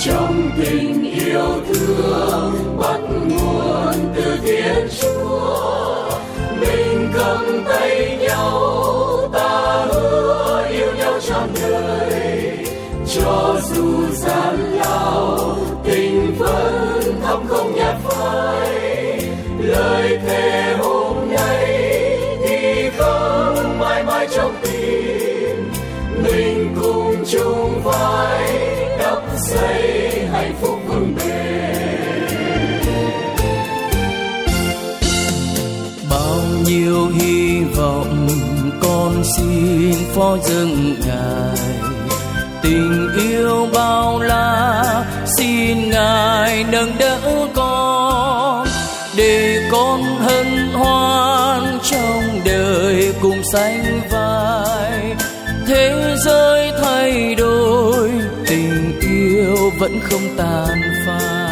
trong tình yêu thương bắt nguồn từ Thiên Chúa. Mình cầm tay nhau, ta hứa yêu nhau trọn đời, cho dù gian lao tình vẫn thắm không nhạt phai. Lời thề hôm nay thì không mãi mãi trong tim, mình cùng chung vai đắp xây hạnh phúc vững bền. Bao nhiêu hy vọng con xin phó dâng Ngài, tình yêu bao la xin Ngài nâng đỡ con, để con hân hoan trong đời cùng sánh vai. Thế giới thay đổi, tình yêu vẫn không tàn phai.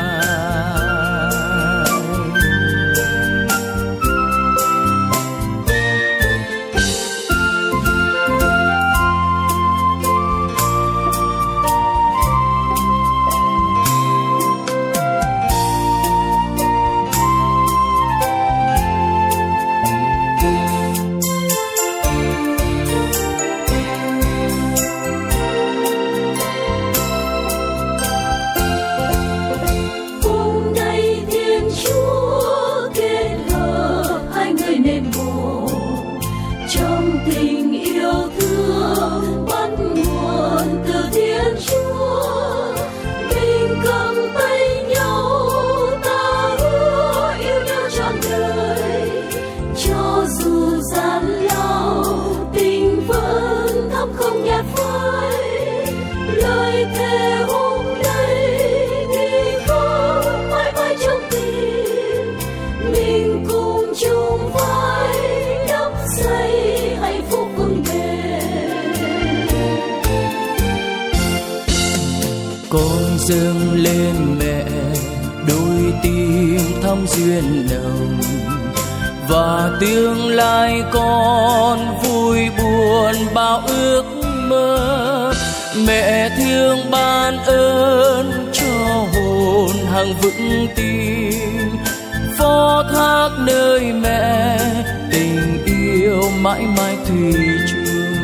Con dâng lên mẹ đôi tim thắm duyên nồng, và tương lai con vui buồn bao ước mơ. Mẹ thương ban ơn cho hồn hằng vững tin, phó thác nơi mẹ tình yêu mãi mãi thủy chung.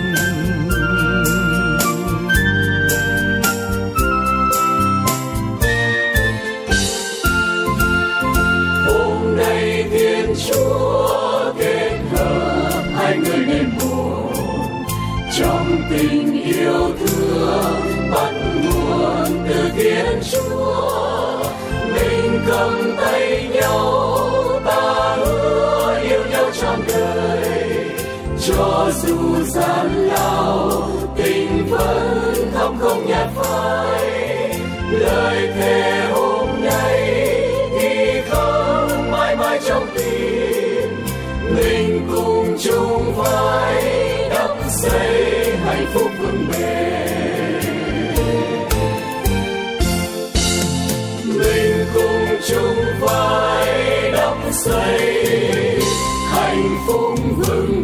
Chúa kết hợp hai người nên một, trong tình yêu thương bắt nguồn từ Thiên Chúa. Mình cầm tay nhau, ta hứa yêu nhau trọn đời, cho dù gian lao tình vẫn thắm không nhạt phai. Lời thề hôm nay thì không mãi mãi trong tim, mình cùng chung vai đắp xây hạnh phúc vững bền. Mình cùng chung vai đắp xây hạnh phúc vững